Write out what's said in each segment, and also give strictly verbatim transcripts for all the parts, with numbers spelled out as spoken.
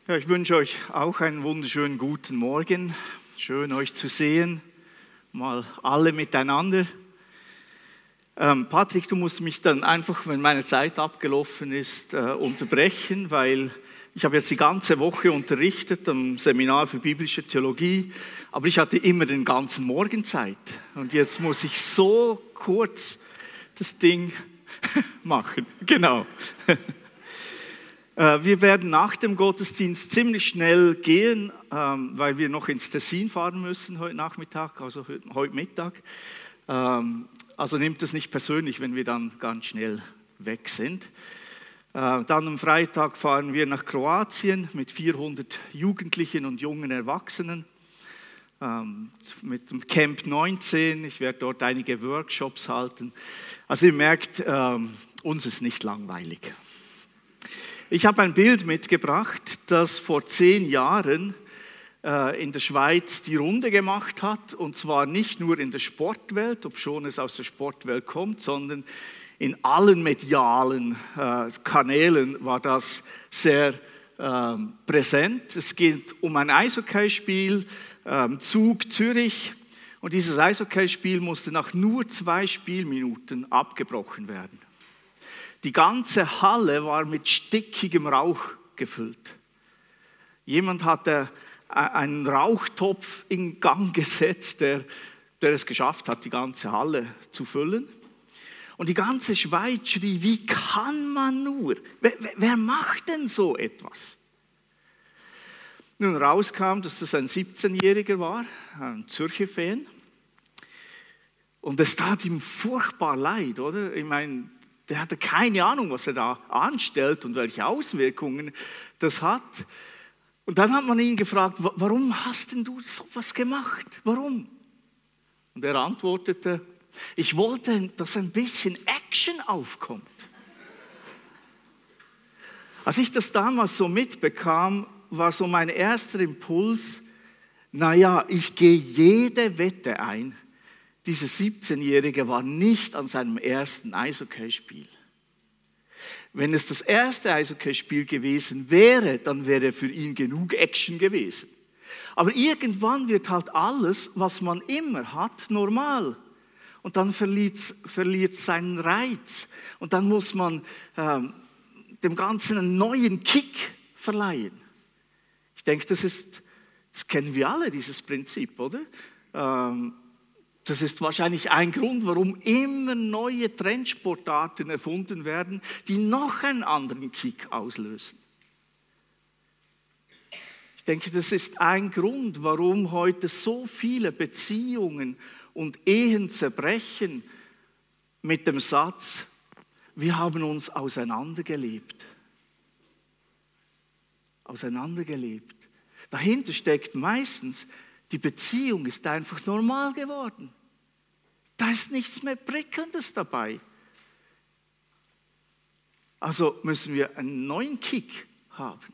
Ja, ich wünsche euch auch einen wunderschönen guten Morgen. Schön, euch zu sehen. Mal alle miteinander. Ähm, Patrick, du musst mich dann einfach, wenn meine Zeit abgelaufen ist, äh, unterbrechen, weil ich habe jetzt die ganze Woche unterrichtet am Seminar für biblische Theologie, aber ich hatte immer den ganzen Morgen Zeit. Und jetzt muss ich so kurz das Ding machen. Genau. Wir werden nach dem Gottesdienst ziemlich schnell gehen, weil wir noch ins Tessin fahren müssen heute Nachmittag, also heute Mittag. Also nehmt es nicht persönlich, wenn wir dann ganz schnell weg sind. Dann am Freitag fahren wir nach Kroatien mit vierhundert Jugendlichen und jungen Erwachsenen. Mit dem Camp neunzehn, ich werde dort einige Workshops halten. Also ihr merkt, uns ist nicht langweilig. Ich habe ein Bild mitgebracht, das vor zehn Jahren äh, in der Schweiz die Runde gemacht hat. Und zwar nicht nur in der Sportwelt, obschon es aus der Sportwelt kommt, sondern in allen medialen äh, Kanälen war das sehr äh, präsent. Es geht um ein Eishockeyspiel, äh, Zug Zürich. Und dieses Eishockeyspiel musste nach nur zwei Spielminuten abgebrochen werden. Die ganze Halle war mit stickigem Rauch gefüllt. Jemand hatte einen Rauchtopf in Gang gesetzt, der, der es geschafft hat, die ganze Halle zu füllen. Und die ganze Schweiz schrie, wie kann man nur? Wer, wer macht denn so etwas? Nun rauskam, dass das ein siebzehnjähriger war, ein Zürcher Fan. Und es tat ihm furchtbar leid, oder? Ich meine, der hatte keine Ahnung, was er da anstellt und welche Auswirkungen das hat. Und dann hat man ihn gefragt, warum hast denn du sowas gemacht? Warum? Und er antwortete, ich wollte, dass ein bisschen Action aufkommt. Als ich das damals so mitbekam, war so mein erster Impuls, naja, ich gehe jede Wette ein. Dieser siebzehnjährige war nicht an seinem ersten Eishockeyspiel. Wenn es das erste Eishockeyspiel gewesen wäre, dann wäre für ihn genug Action gewesen. Aber irgendwann wird halt alles, was man immer hat, normal. Und dann verliert es seinen Reiz. Und dann muss man ähm, dem Ganzen einen neuen Kick verleihen. Ich denke, das ist, das kennen wir alle, dieses Prinzip, oder? Ähm, Das ist wahrscheinlich ein Grund, warum immer neue Trendsportarten erfunden werden, die noch einen anderen Kick auslösen. Ich denke, das ist ein Grund, warum heute so viele Beziehungen und Ehen zerbrechen mit dem Satz, wir haben uns auseinandergelebt. Auseinandergelebt. Dahinter steckt meistens, die Beziehung ist einfach normal geworden. Da ist nichts mehr Prickelndes dabei. Also müssen wir einen neuen Kick haben.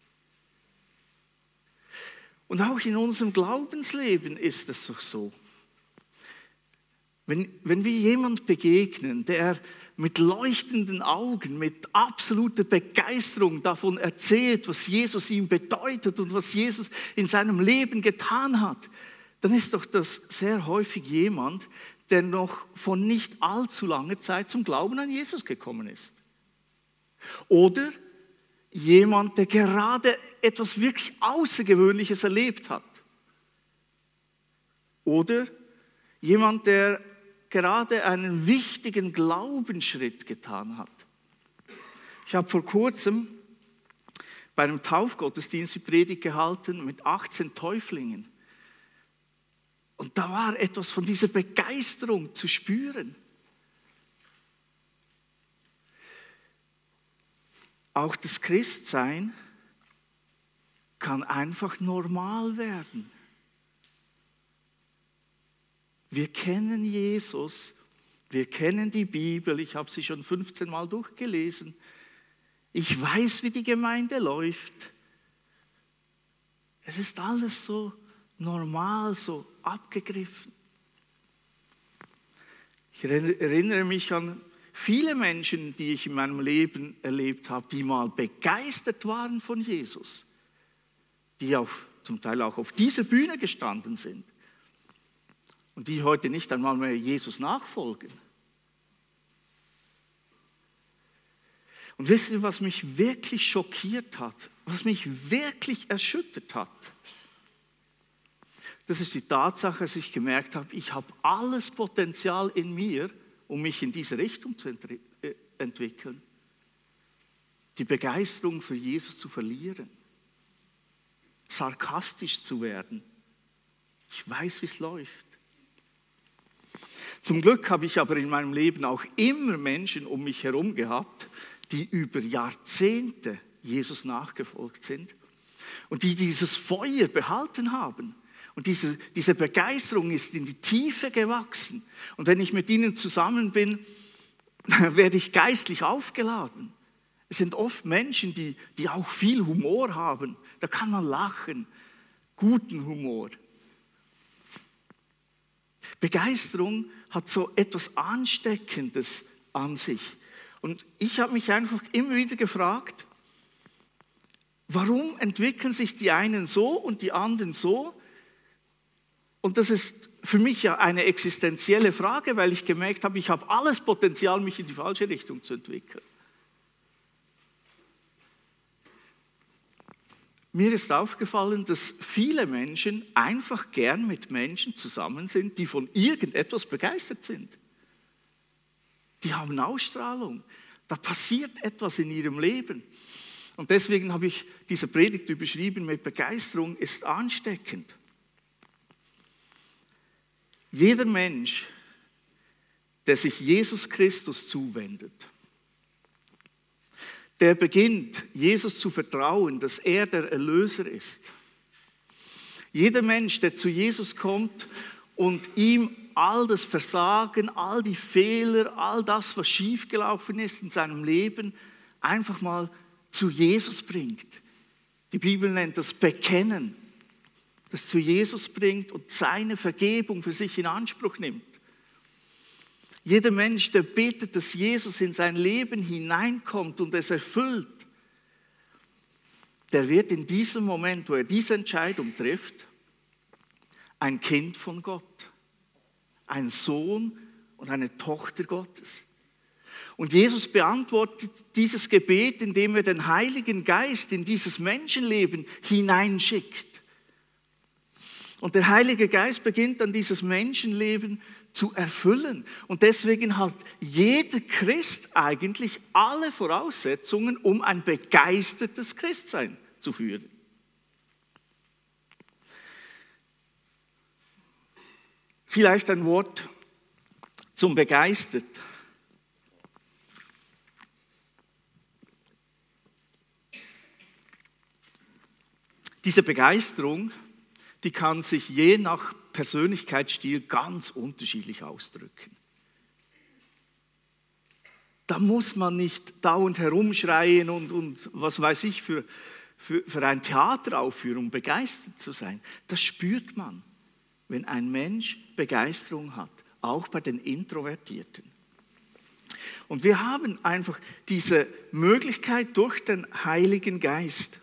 Und auch in unserem Glaubensleben ist es doch so. Wenn, wenn wir jemand begegnen, der mit leuchtenden Augen, mit absoluter Begeisterung davon erzählt, was Jesus ihm bedeutet und was Jesus in seinem Leben getan hat, dann ist doch das sehr häufig jemand, der noch von nicht allzu langer Zeit zum Glauben an Jesus gekommen ist. Oder jemand, der gerade etwas wirklich Außergewöhnliches erlebt hat. Oder jemand, der gerade einen wichtigen Glaubensschritt getan hat. Ich habe vor kurzem bei einem Taufgottesdienst die Predigt gehalten mit achtzehn Täuflingen. Und da war etwas von dieser Begeisterung zu spüren. Auch das Christsein kann einfach normal werden. Wir kennen Jesus, wir kennen die Bibel, ich habe sie schon fünfzehn Mal durchgelesen. Ich weiß, wie die Gemeinde läuft. Es ist alles so normal, so abgegriffen. Ich erinnere mich an viele Menschen, die ich in meinem Leben erlebt habe, die mal begeistert waren von Jesus. die auf, zum Teil auch auf dieser Bühne gestanden sind und die heute nicht einmal mehr Jesus nachfolgen. Und wisst ihr, was mich wirklich schockiert hat, was mich wirklich erschüttert hat? Das ist die Tatsache, dass ich gemerkt habe, ich habe alles Potenzial in mir, um mich in diese Richtung zu entwickeln. Die Begeisterung für Jesus zu verlieren. Sarkastisch zu werden. Ich weiß, wie es läuft. Zum Glück habe ich aber in meinem Leben auch immer Menschen um mich herum gehabt, die über Jahrzehnte Jesus nachgefolgt sind und die dieses Feuer behalten haben. Und diese, diese Begeisterung ist in die Tiefe gewachsen. Und wenn ich mit ihnen zusammen bin, werde ich geistlich aufgeladen. Es sind oft Menschen, die, die auch viel Humor haben. Da kann man lachen. Guten Humor. Begeisterung hat so etwas Ansteckendes an sich. Und ich habe mich einfach immer wieder gefragt, warum entwickeln sich die einen so und die anderen so? Und das ist für mich ja eine existenzielle Frage, weil ich gemerkt habe, ich habe alles Potenzial, mich in die falsche Richtung zu entwickeln. Mir ist aufgefallen, dass viele Menschen einfach gern mit Menschen zusammen sind, die von irgendetwas begeistert sind. Die haben Ausstrahlung. Da passiert etwas in ihrem Leben. Und deswegen habe ich diese Predigt überschrieben mit Begeisterung ist ansteckend. Jeder Mensch, der sich Jesus Christus zuwendet, der beginnt, Jesus zu vertrauen, dass er der Erlöser ist. Jeder Mensch, der zu Jesus kommt und ihm all das Versagen, all die Fehler, all das, was schiefgelaufen ist in seinem Leben, einfach mal zu Jesus bringt. Die Bibel nennt das Bekennen. Das zu Jesus bringt und seine Vergebung für sich in Anspruch nimmt. Jeder Mensch, der betet, dass Jesus in sein Leben hineinkommt und es erfüllt, der wird in diesem Moment, wo er diese Entscheidung trifft, ein Kind von Gott, ein Sohn und eine Tochter Gottes. Und Jesus beantwortet dieses Gebet, indem er den Heiligen Geist in dieses Menschenleben hineinschickt. Und der Heilige Geist beginnt dann dieses Menschenleben zu erfüllen. Und deswegen hat jeder Christ eigentlich alle Voraussetzungen, um ein begeistertes Christsein zu führen. Vielleicht ein Wort zum Begeistert. Diese Begeisterung, die kann sich je nach Persönlichkeitsstil ganz unterschiedlich ausdrücken. Da muss man nicht dauernd herumschreien und, und was weiß ich, für, für, für eine Theateraufführung begeistert zu sein. Das spürt man, wenn ein Mensch Begeisterung hat, auch bei den Introvertierten. Und wir haben einfach diese Möglichkeit durch den Heiligen Geist.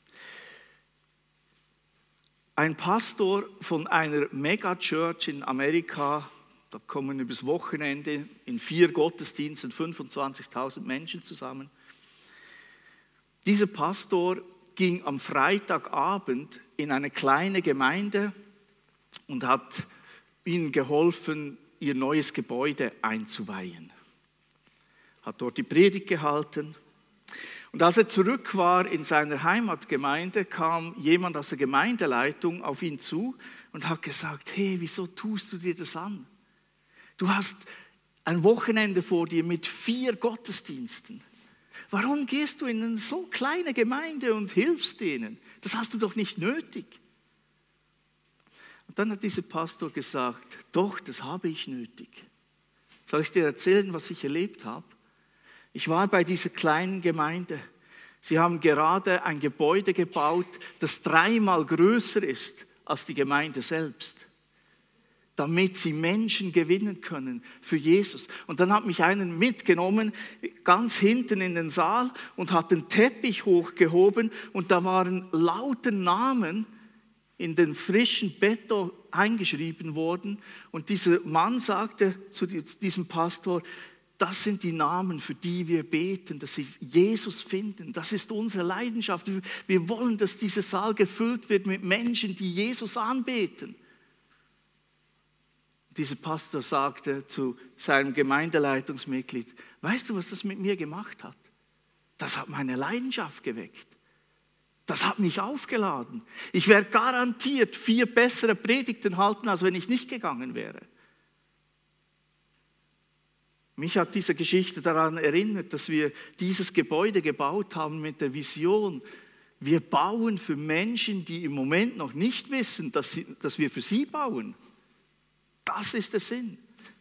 Ein Pastor von einer Megachurch in Amerika, da kommen übers Wochenende in vier Gottesdiensten fünfundzwanzigtausend Menschen zusammen. Dieser Pastor ging am Freitagabend in eine kleine Gemeinde und hat ihnen geholfen, ihr neues Gebäude einzuweihen. Hat dort die Predigt gehalten. Und als er zurück war in seiner Heimatgemeinde, kam jemand aus der Gemeindeleitung auf ihn zu und hat gesagt, hey, wieso tust du dir das an? Du hast ein Wochenende vor dir mit vier Gottesdiensten. Warum gehst du in eine so kleine Gemeinde und hilfst denen? Das hast du doch nicht nötig. Und dann hat dieser Pastor gesagt, doch, das habe ich nötig. Soll ich dir erzählen, was ich erlebt habe? Ich war bei dieser kleinen Gemeinde. Sie haben gerade ein Gebäude gebaut, das dreimal größer ist als die Gemeinde selbst. damit sie Menschen gewinnen können für Jesus. Und dann hat mich einen mitgenommen, ganz hinten in den Saal und hat den Teppich hochgehoben und da waren lauter Namen in den frischen Beton eingeschrieben worden. Und dieser Mann sagte zu diesem Pastor, das sind die Namen, für die wir beten, dass sie Jesus finden. Das ist unsere Leidenschaft. Wir wollen, dass dieser Saal gefüllt wird mit Menschen, die Jesus anbeten. Dieser Pastor sagte zu seinem Gemeindeleitungsmitglied, weißt du, was das mit mir gemacht hat? Das hat meine Leidenschaft geweckt. Das hat mich aufgeladen. Ich werde garantiert vier bessere Predigten halten, als wenn ich nicht gegangen wäre. Mich hat diese Geschichte daran erinnert, dass wir dieses Gebäude gebaut haben mit der Vision, wir bauen für Menschen, die im Moment noch nicht wissen, dass, sie, dass wir für sie bauen. Das ist der Sinn.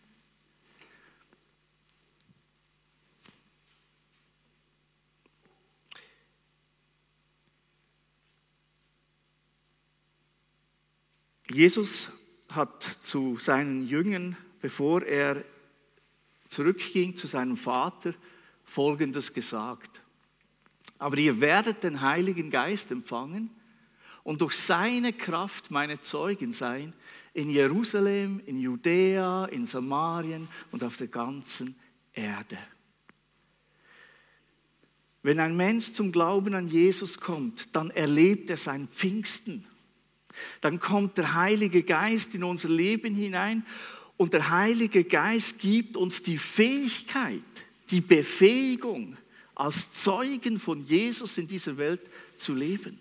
Jesus hat zu seinen Jüngern, bevor er zurückging zu seinem Vater, Folgendes gesagt. Aber ihr werdet den Heiligen Geist empfangen und durch seine Kraft meine Zeugen sein in Jerusalem, in Judäa, in Samarien und auf der ganzen Erde. Wenn ein Mensch zum Glauben an Jesus kommt, dann erlebt er sein Pfingsten. Dann kommt der Heilige Geist in unser Leben hinein und der Heilige Geist gibt uns die Fähigkeit, die Befähigung, als Zeugen von Jesus in dieser Welt zu leben.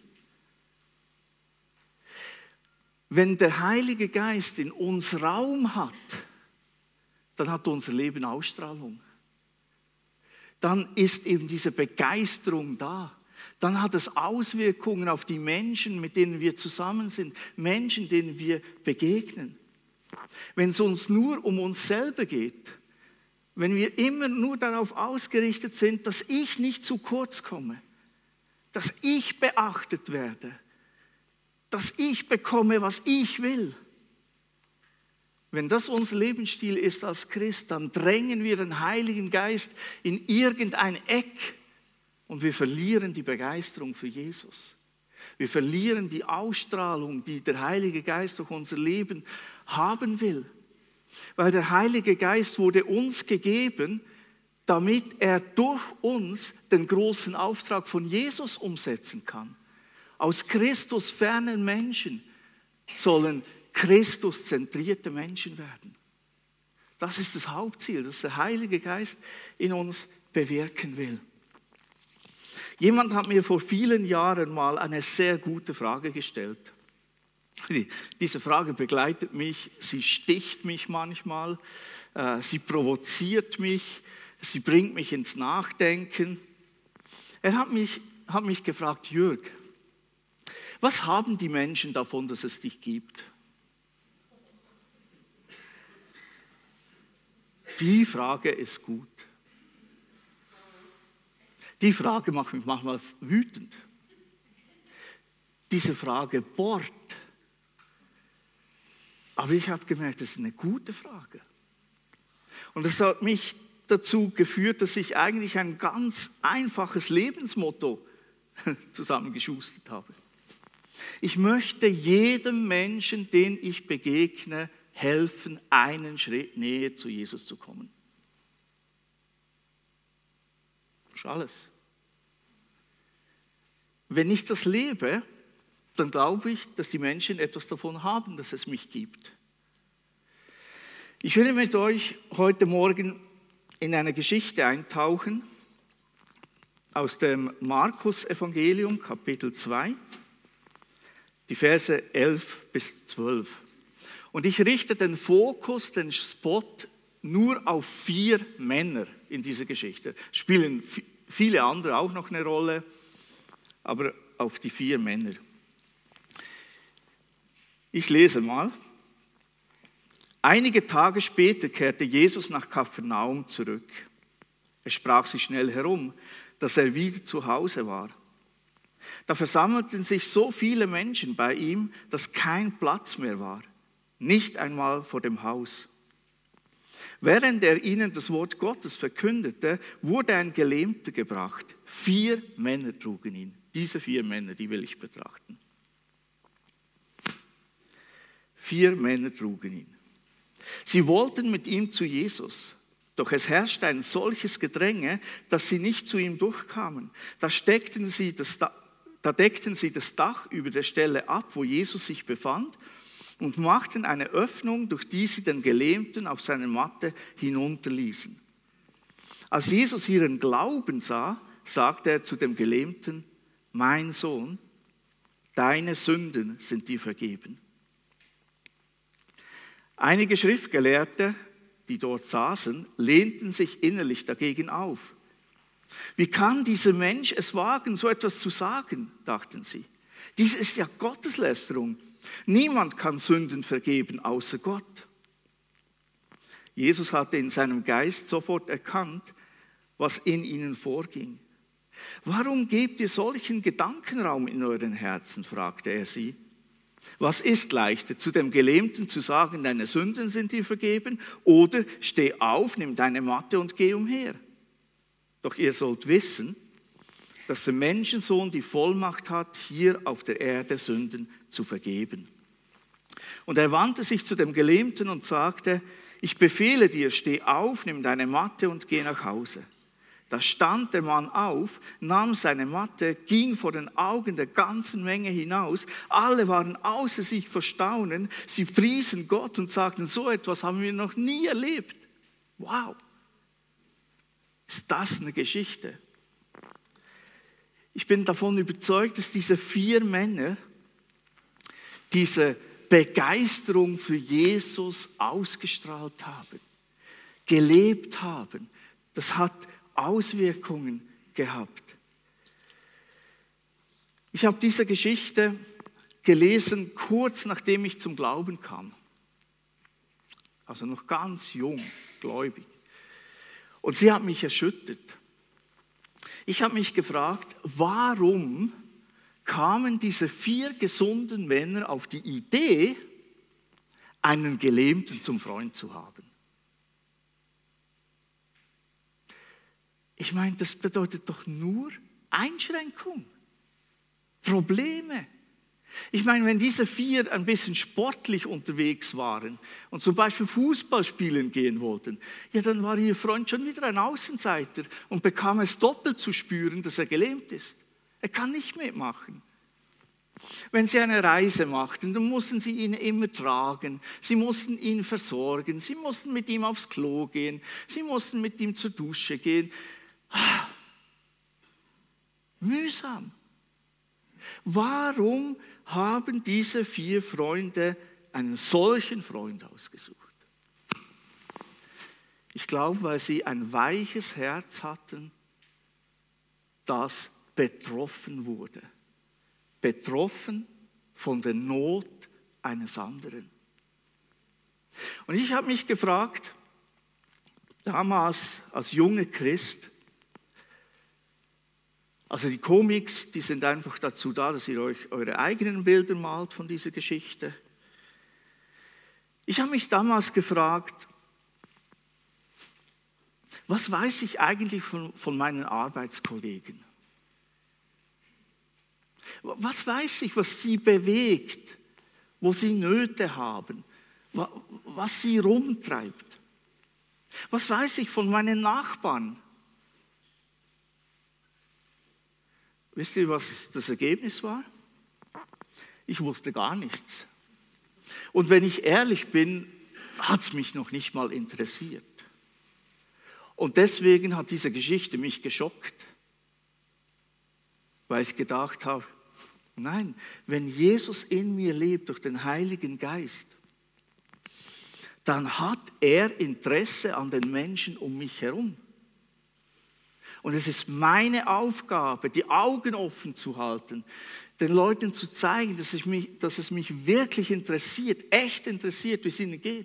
Wenn der Heilige Geist in uns Raum hat, dann hat unser Leben Ausstrahlung. Dann ist eben diese Begeisterung da. Dann hat es Auswirkungen auf die Menschen, mit denen wir zusammen sind, Menschen, denen wir begegnen. Wenn es uns nur um uns selber geht, wenn wir immer nur darauf ausgerichtet sind, dass ich nicht zu kurz komme, dass ich beachtet werde, dass ich bekomme, was ich will. Wenn das unser Lebensstil ist als Christ, dann drängen wir den Heiligen Geist in irgendein Eck und wir verlieren die Begeisterung für Jesus. Wir verlieren die Ausstrahlung, die der Heilige Geist durch unser Leben haben will. Weil der Heilige Geist wurde uns gegeben, damit er durch uns den großen Auftrag von Jesus umsetzen kann. Aus Christus fernen Menschen sollen Christus-zentrierte Menschen werden. Das ist das Hauptziel, das der Heilige Geist in uns bewirken will. Jemand hat mir vor vielen Jahren mal eine sehr gute Frage gestellt. Diese Frage begleitet mich, sie sticht mich manchmal, sie provoziert mich, sie bringt mich ins Nachdenken. Er hat mich, hat mich gefragt, Jürg, was haben die Menschen davon, dass es dich gibt? Die Frage ist gut. Die Frage macht mich manchmal wütend. Diese Frage bohrt. Aber ich habe gemerkt, das ist eine gute Frage. Und das hat mich dazu geführt, dass ich eigentlich ein ganz einfaches Lebensmotto zusammengeschustert habe. Ich möchte jedem Menschen, den ich begegne, helfen, einen Schritt näher zu Jesus zu kommen. Das ist alles. Wenn ich das lebe, dann glaube ich, dass die Menschen etwas davon haben, dass es mich gibt. Ich will mit euch heute Morgen in eine Geschichte eintauchen aus dem Markus-Evangelium, Kapitel zwei, die Verse elf bis zwölf. Und ich richte den Fokus, den Spot nur auf vier Männer in dieser Geschichte. Spielen viele andere auch noch eine Rolle, aber auf die vier Männer. Ich lese mal. Einige Tage später kehrte Jesus nach Kapernaum zurück. Es sprach sich schnell herum, dass er wieder zu Hause war. Da versammelten sich so viele Menschen bei ihm, dass kein Platz mehr war. nicht einmal vor dem Haus. Während er ihnen das Wort Gottes verkündete, wurde ein Gelähmter gebracht. Vier Männer trugen ihn. Diese vier Männer, die will ich betrachten. Vier Männer trugen ihn. Sie wollten mit ihm zu Jesus. Doch es herrschte ein solches Gedränge, dass sie nicht zu ihm durchkamen. Da, steckten sie das, da deckten sie das Dach über der Stelle ab, wo Jesus sich befand, und machten eine Öffnung, durch die sie den Gelähmten auf seine Matte hinunterließen. Als Jesus ihren Glauben sah, sagte er zu dem Gelähmten: Mein Sohn, deine Sünden sind dir vergeben. Einige Schriftgelehrte, die dort saßen, lehnten sich innerlich dagegen auf. Wie kann dieser Mensch es wagen, so etwas zu sagen, dachten sie. Dies ist ja Gotteslästerung. Niemand kann Sünden vergeben, außer Gott. Jesus hatte in seinem Geist sofort erkannt, was in ihnen vorging. Warum gebt ihr solchen Gedankenraum in euren Herzen, fragte er sie. Was ist leichter, zu dem Gelähmten zu sagen, deine Sünden sind dir vergeben, oder steh auf, nimm deine Matte und geh umher? Doch ihr sollt wissen, dass der Menschensohn die Vollmacht hat, hier auf der Erde Sünden zu vergeben. Und er wandte sich zu dem Gelähmten und sagte: Ich befehle dir, steh auf, nimm deine Matte und geh nach Hause. Da stand der Mann auf, nahm seine Matte, ging vor den Augen der ganzen Menge hinaus. Alle waren außer sich vor Staunen. Sie priesen Gott und sagten: So etwas haben wir noch nie erlebt. Wow! Ist das eine Geschichte? Ich bin davon überzeugt, dass diese vier Männer diese Begeisterung für Jesus ausgestrahlt haben, gelebt haben. Das hat Auswirkungen gehabt. Ich habe diese Geschichte gelesen, kurz nachdem ich zum Glauben kam. Also noch ganz jung, gläubig. Und sie hat mich erschüttert. Ich habe mich gefragt, warum kamen diese vier gesunden Männer auf die Idee, einen Gelähmten zum Freund zu haben? Ich meine, das bedeutet doch nur Einschränkung, Probleme. Ich meine, wenn diese vier ein bisschen sportlich unterwegs waren und zum Beispiel Fußball spielen gehen wollten, ja, dann war ihr Freund schon wieder ein Außenseiter und bekam es doppelt zu spüren, dass er gelähmt ist. Er kann nicht mitmachen. Wenn sie eine Reise machten, dann mussten sie ihn immer tragen, sie mussten ihn versorgen, sie mussten mit ihm aufs Klo gehen, sie mussten mit ihm zur Dusche gehen. Ah, mühsam. Warum haben diese vier Freunde einen solchen Freund ausgesucht? Ich glaube, weil sie ein weiches Herz hatten, das betroffen wurde. Betroffen von der Not eines anderen. Und ich habe mich gefragt, damals als junger Christ, also die Comics, die sind einfach dazu da, dass ihr euch eure eigenen Bilder malt von dieser Geschichte. Ich habe mich damals gefragt, was weiß ich eigentlich von, von meinen Arbeitskollegen? Was weiß ich, was sie bewegt, wo sie Nöte haben, was sie rumtreibt? Was weiß ich von meinen Nachbarn? Wisst ihr, was das Ergebnis war? Ich wusste gar nichts. Und wenn ich ehrlich bin, hat es mich noch nicht mal interessiert. Und deswegen hat diese Geschichte mich geschockt, weil ich gedacht habe, nein, wenn Jesus in mir lebt durch den Heiligen Geist, dann hat er Interesse an den Menschen um mich herum. Und es ist meine Aufgabe, die Augen offen zu halten, den Leuten zu zeigen, dass es mich, dass es mich wirklich interessiert, echt interessiert, wie es ihnen geht.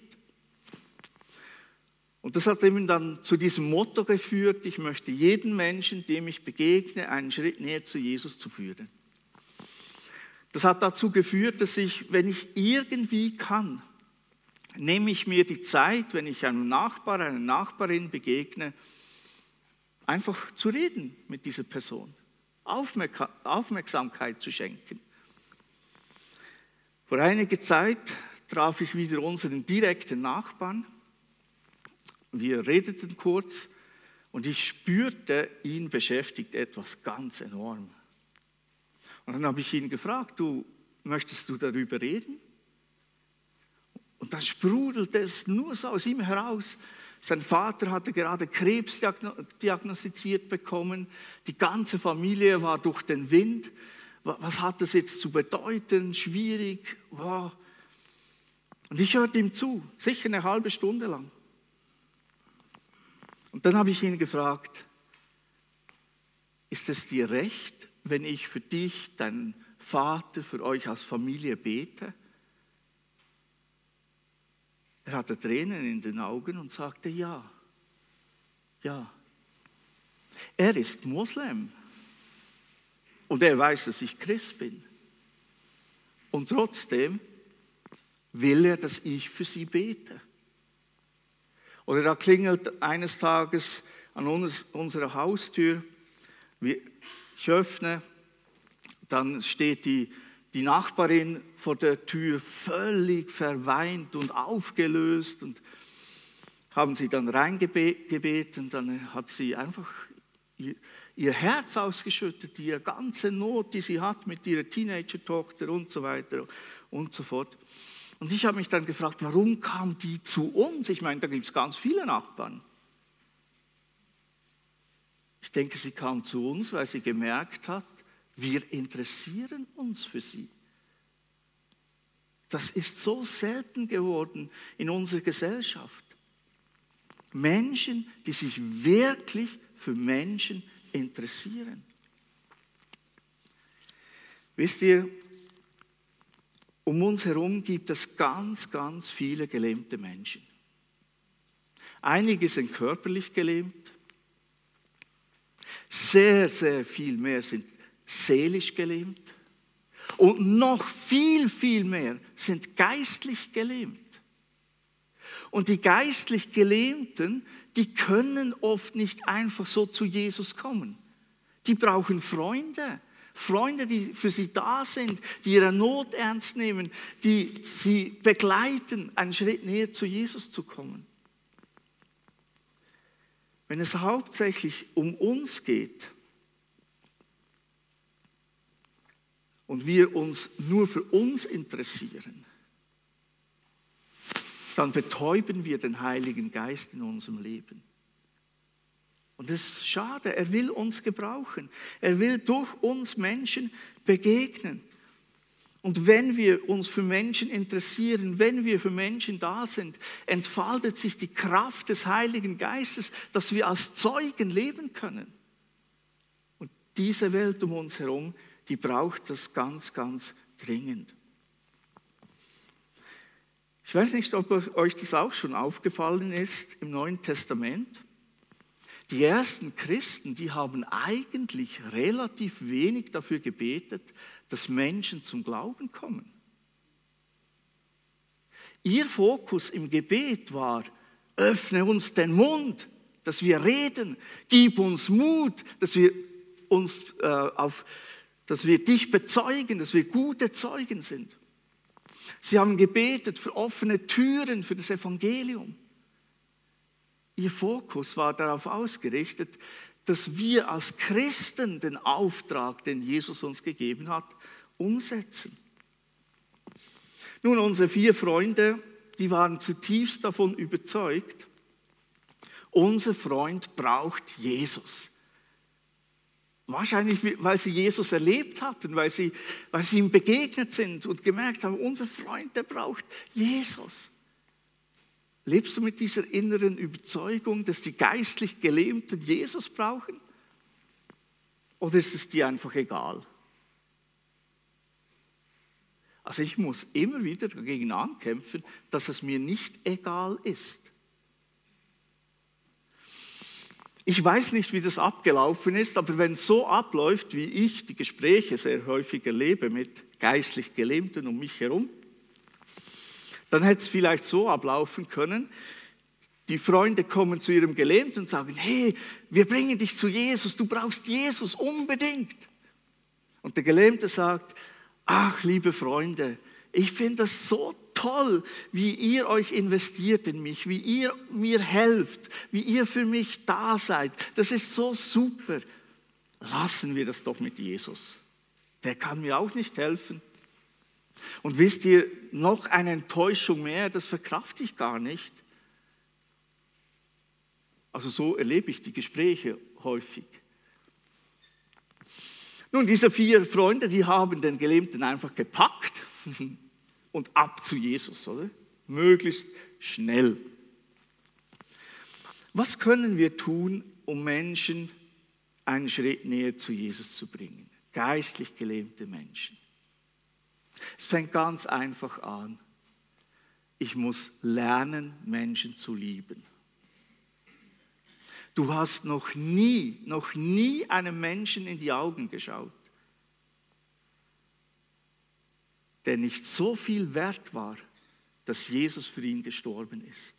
Und das hat eben dann zu diesem Motto geführt, ich möchte jeden Menschen, dem ich begegne, einen Schritt näher zu Jesus zu führen. Das hat dazu geführt, dass ich, wenn ich irgendwie kann, nehme ich mir die Zeit, wenn ich einem Nachbar, einer Nachbarin begegne, einfach zu reden mit dieser Person, Aufmerksamkeit zu schenken. Vor einiger Zeit traf ich wieder unseren direkten Nachbarn. Wir redeten kurz und ich spürte, ihn beschäftigt etwas ganz enorm. Und dann habe ich ihn gefragt, du, möchtest du darüber reden? Und dann sprudelte es nur so aus ihm heraus. Sein Vater hatte gerade Krebs diagnostiziert bekommen. Die ganze Familie war durch den Wind. Was hat das jetzt zu bedeuten? Schwierig. Wow. Und ich hörte ihm zu, sicher eine halbe Stunde lang. Und dann habe ich ihn gefragt, ist es dir recht, wenn ich für dich, deinen Vater, für euch als Familie bete? Er hatte Tränen in den Augen und sagte ja, ja. Er ist Moslem und er weiß, dass ich Christ bin. Und trotzdem will er, dass ich für sie bete. Oder da klingelt eines Tages an uns, unserer Haustür, ich öffne, dann steht die, die Nachbarin vor der Tür völlig verweint und aufgelöst und haben sie dann reingebeten, dann hat sie einfach ihr, ihr Herz ausgeschüttet, ihre ganze Not, die sie hat mit ihrer Teenager-Tochter und so weiter und so fort. Und ich habe mich dann gefragt, warum kam die zu uns? Ich meine, da gibt es ganz viele Nachbarn. Ich denke, sie kam zu uns, weil sie gemerkt hat, wir interessieren uns für sie. Das ist so selten geworden in unserer Gesellschaft. Menschen, die sich wirklich für Menschen interessieren. Wisst ihr, um uns herum gibt es ganz, ganz viele gelähmte Menschen. Einige sind körperlich gelähmt. Sehr, sehr viel mehr sind seelisch gelähmt. Und noch viel, viel mehr sind geistlich gelähmt. Und die geistlich Gelähmten, die können oft nicht einfach so zu Jesus kommen. Die brauchen Freunde. Freunde, die für sie da sind, die ihre Not ernst nehmen, die sie begleiten, einen Schritt näher zu Jesus zu kommen. Wenn es hauptsächlich um uns geht und wir uns nur für uns interessieren, dann betäuben wir den Heiligen Geist in unserem Leben. Und das ist schade, er will uns gebrauchen. Er will durch uns Menschen begegnen. Und wenn wir uns für Menschen interessieren, wenn wir für Menschen da sind, entfaltet sich die Kraft des Heiligen Geistes, dass wir als Zeugen leben können. Und diese Welt um uns herum, die braucht das ganz, ganz dringend. Ich weiß nicht, ob euch das auch schon aufgefallen ist im Neuen Testament. Die ersten Christen, die haben eigentlich relativ wenig dafür gebetet, dass Menschen zum Glauben kommen. Ihr Fokus im Gebet war, öffne uns den Mund, dass wir reden, gib uns Mut, dass wir, uns, äh, auf, dass wir dich bezeugen, dass wir gute Zeugen sind. Sie haben gebetet für offene Türen für das Evangelium. Ihr Fokus war darauf ausgerichtet, dass wir als Christen den Auftrag, den Jesus uns gegeben hat, umsetzen. Nun, unsere vier Freunde, die waren zutiefst davon überzeugt, unser Freund braucht Jesus. Wahrscheinlich, weil sie Jesus erlebt hatten, weil sie, weil sie ihm begegnet sind und gemerkt haben, unser Freund, der braucht Jesus. Lebst du mit dieser inneren Überzeugung, dass die geistlich Gelähmten Jesus brauchen? Oder ist es dir einfach egal? Also ich muss immer wieder dagegen ankämpfen, dass es mir nicht egal ist. Ich weiß nicht, wie das abgelaufen ist, aber wenn es so abläuft, wie ich die Gespräche sehr häufig erlebe mit geistlich Gelähmten um mich herum, Dann hätte es vielleicht so ablaufen können, die Freunde kommen zu ihrem Gelähmten und sagen, hey, wir bringen dich zu Jesus, du brauchst Jesus unbedingt. Und der Gelähmte sagt, ach, liebe Freunde, ich finde das so toll, wie ihr euch investiert in mich, wie ihr mir helft, wie ihr für mich da seid. Das ist so super. Lassen wir das doch mit Jesus. Der kann mir auch nicht helfen. Und wisst ihr, noch eine Enttäuschung mehr, das verkrafte ich gar nicht. Also so erlebe ich die Gespräche häufig. Nun, diese vier Freunde, die haben den Gelähmten einfach gepackt und ab zu Jesus, oder? Möglichst schnell. Was können wir tun, um Menschen einen Schritt näher zu Jesus zu bringen? Geistlich gelähmte Menschen. Es fängt ganz einfach an. Ich muss lernen, Menschen zu lieben. Du hast noch nie, noch nie einem Menschen in die Augen geschaut, der nicht so viel wert war, dass Jesus für ihn gestorben ist.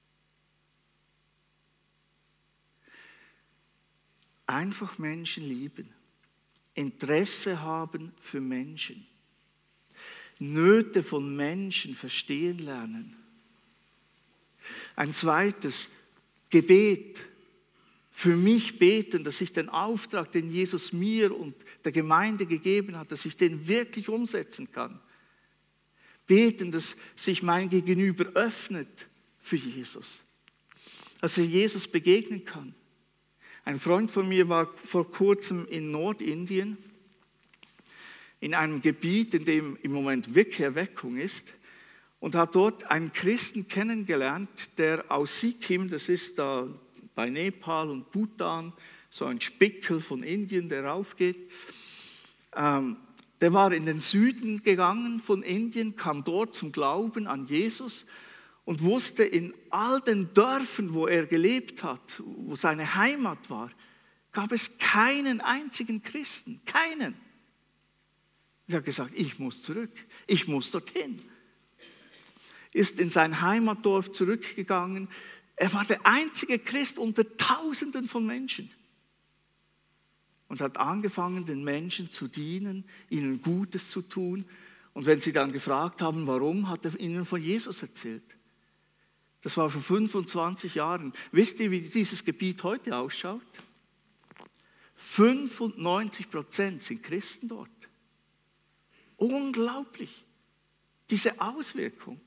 Einfach Menschen lieben, Interesse haben für Menschen, Nöte von Menschen verstehen lernen. Ein zweites, Gebet. Für mich beten, dass ich den Auftrag, den Jesus mir und der Gemeinde gegeben hat, dass ich den wirklich umsetzen kann. Beten, dass sich mein Gegenüber öffnet für Jesus. Dass er Jesus begegnen kann. Ein Freund von mir war vor kurzem in Nordindien, in einem Gebiet, in dem im Moment wirklich Erweckung ist, und hat dort einen Christen kennengelernt, der aus Sikkim, das ist da bei Nepal und Bhutan, so ein Spickel von Indien, der raufgeht, ähm, der war in den Süden gegangen von Indien, kam dort zum Glauben an Jesus und wusste, in all den Dörfern, wo er gelebt hat, wo seine Heimat war, gab es keinen einzigen Christen, keinen. Er hat gesagt, ich muss zurück, ich muss dorthin. Ist in sein Heimatdorf zurückgegangen. Er war der einzige Christ unter Tausenden von Menschen. Und hat angefangen, den Menschen zu dienen, ihnen Gutes zu tun. Und wenn sie dann gefragt haben, warum, hat er ihnen von Jesus erzählt. Das war vor fünfundzwanzig Jahren. Wisst ihr, wie dieses Gebiet heute ausschaut? fünfundneunzig Prozent sind Christen dort. Unglaublich, diese Auswirkung.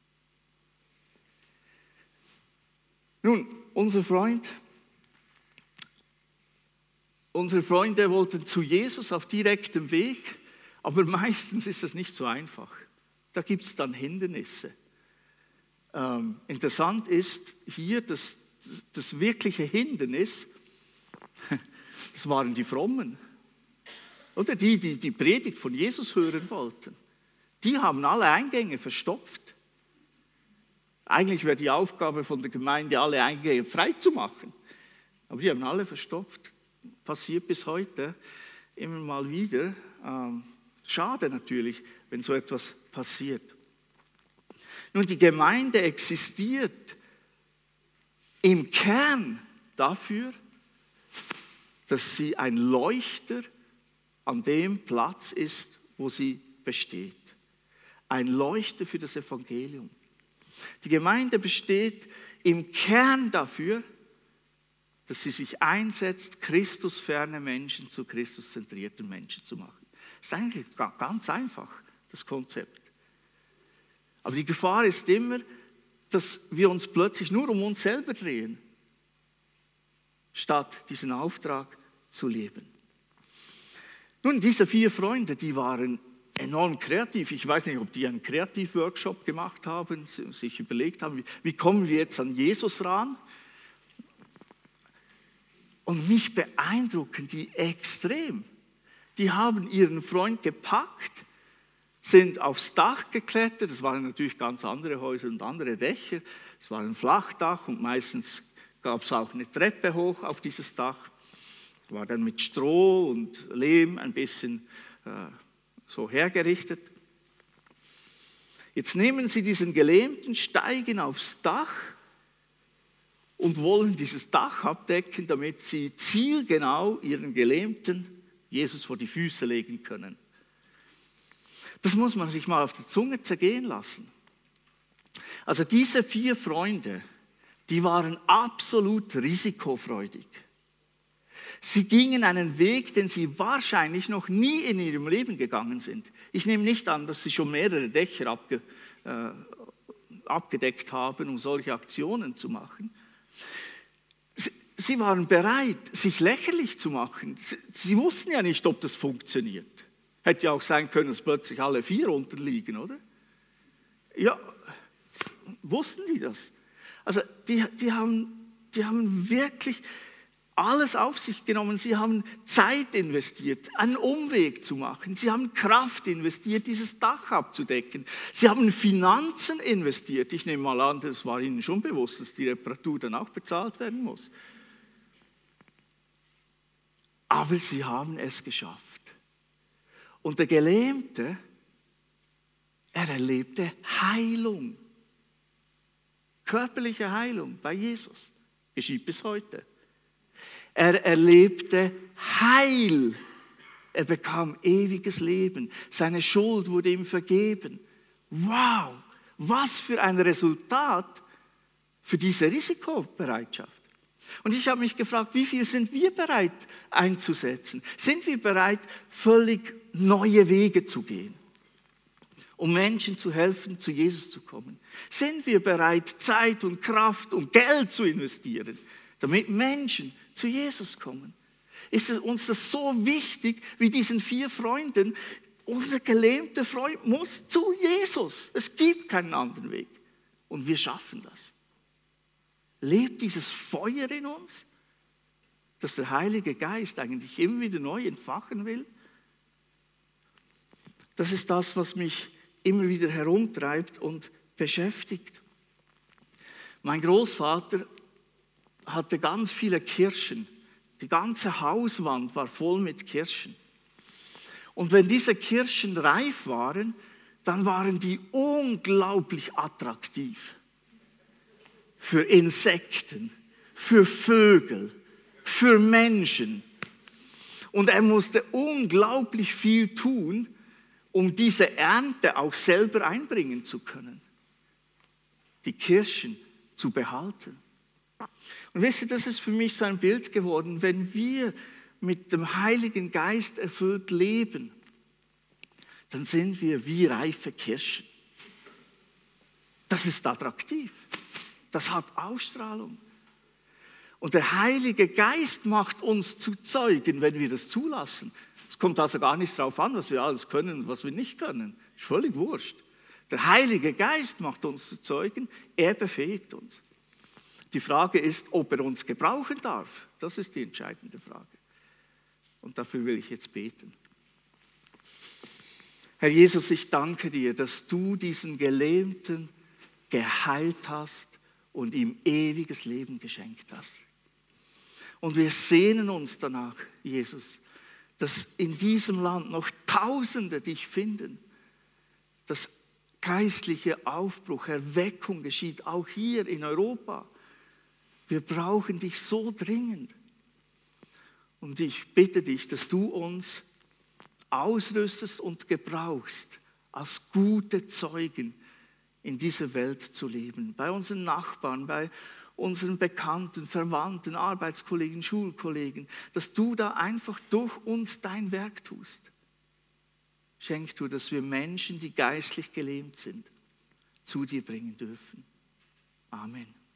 Nun, unser Freund, unsere Freunde wollten zu Jesus auf direktem Weg, aber meistens ist das nicht so einfach. Da gibt es dann Hindernisse. Ähm, interessant ist hier, dass das wirkliche Hindernis, das waren die Frommen. Oder die, die die Predigt von Jesus hören wollten. Die haben alle Eingänge verstopft. Eigentlich wäre die Aufgabe von der Gemeinde, alle Eingänge frei zu machen. Aber die haben alle verstopft. Passiert bis heute immer mal wieder. Ähm, schade natürlich, wenn so etwas passiert. Nun, die Gemeinde existiert im Kern dafür, dass sie ein Leuchter an dem Platz ist, wo sie besteht. Ein Leuchter für das Evangelium. Die Gemeinde besteht im Kern dafür, dass sie sich einsetzt, christusferne Menschen zu christuszentrierten Menschen zu machen. Das ist eigentlich ganz einfach, das Konzept. Aber die Gefahr ist immer, dass wir uns plötzlich nur um uns selber drehen, statt diesen Auftrag zu leben. Nun, diese vier Freunde, die waren enorm kreativ. Ich weiß nicht, ob die einen Kreativworkshop gemacht haben, sich überlegt haben, wie, wie kommen wir jetzt an Jesus ran? Und mich beeindrucken die extrem. Die haben ihren Freund gepackt, sind aufs Dach geklettert. Das waren natürlich ganz andere Häuser und andere Dächer. Es war ein Flachdach und meistens gab es auch eine Treppe hoch auf dieses Dach. War dann mit Stroh und Lehm ein bisschen äh, so hergerichtet. Jetzt nehmen sie diesen Gelähmten, steigen aufs Dach und wollen dieses Dach abdecken, damit sie zielgenau ihren Gelähmten Jesus vor die Füße legen können. Das muss man sich mal auf die Zunge zergehen lassen. Also diese vier Freunde, die waren absolut risikofreudig. Sie gingen einen Weg, den sie wahrscheinlich noch nie in ihrem Leben gegangen sind. Ich nehme nicht an, dass sie schon mehrere Dächer abge, äh, abgedeckt haben, um solche Aktionen zu machen. Sie, sie waren bereit, sich lächerlich zu machen. Sie, sie wussten ja nicht, ob das funktioniert. Hätte ja auch sein können, dass plötzlich alle vier unterliegen, oder? Ja, wussten die das? Also die, die, haben, die haben wirklich alles auf sich genommen. Sie haben Zeit investiert, einen Umweg zu machen. Sie haben Kraft investiert, dieses Dach abzudecken. Sie haben Finanzen investiert. Ich nehme mal an, das war ihnen schon bewusst, dass die Reparatur dann auch bezahlt werden muss. Aber sie haben es geschafft. Und der Gelähmte, er erlebte Heilung. Körperliche Heilung bei Jesus. Geschieht bis heute. Er erlebte Heil. Er bekam ewiges Leben. Seine Schuld wurde ihm vergeben. Wow, was für ein Resultat für diese Risikobereitschaft. Und ich habe mich gefragt, wie viel sind wir bereit einzusetzen? Sind wir bereit, völlig neue Wege zu gehen, um Menschen zu helfen, zu Jesus zu kommen? Sind wir bereit, Zeit und Kraft und Geld zu investieren, damit Menschen zu Jesus kommen? Ist es uns das so wichtig wie diesen vier Freunden? Unser gelähmter Freund muss zu Jesus. Es gibt keinen anderen Weg. Und wir schaffen das. Lebt dieses Feuer in uns, das der Heilige Geist eigentlich immer wieder neu entfachen will? Das ist das, was mich immer wieder herumtreibt und beschäftigt. Mein Großvater hatte ganz viele Kirschen. Die ganze Hauswand war voll mit Kirschen. Und wenn diese Kirschen reif waren, dann waren die unglaublich attraktiv. Für Insekten, für Vögel, für Menschen. Und er musste unglaublich viel tun, um diese Ernte auch selber einbringen zu können. Die Kirschen zu behalten. Und wisst ihr, das ist für mich so ein Bild geworden, wenn wir mit dem Heiligen Geist erfüllt leben, dann sind wir wie reife Kirschen. Das ist attraktiv. Das hat Ausstrahlung. Und der Heilige Geist macht uns zu Zeugen, wenn wir das zulassen. Es kommt also gar nicht darauf an, was wir alles können und was wir nicht können. Ist völlig wurscht. Der Heilige Geist macht uns zu Zeugen, er befähigt uns. Die Frage ist, ob er uns gebrauchen darf. Das ist die entscheidende Frage. Und dafür will ich jetzt beten. Herr Jesus, ich danke dir, dass du diesen Gelähmten geheilt hast und ihm ewiges Leben geschenkt hast. Und wir sehnen uns danach, Jesus, dass in diesem Land noch Tausende dich finden, dass geistliche Aufbruch, Erweckung geschieht, auch hier in Europa. Wir brauchen dich so dringend. Und ich bitte dich, dass du uns ausrüstest und gebrauchst, als gute Zeugen in dieser Welt zu leben. Bei unseren Nachbarn, bei unseren Bekannten, Verwandten, Arbeitskollegen, Schulkollegen, dass du da einfach durch uns dein Werk tust. Schenk du, dass wir Menschen, die geistlich gelähmt sind, zu dir bringen dürfen. Amen.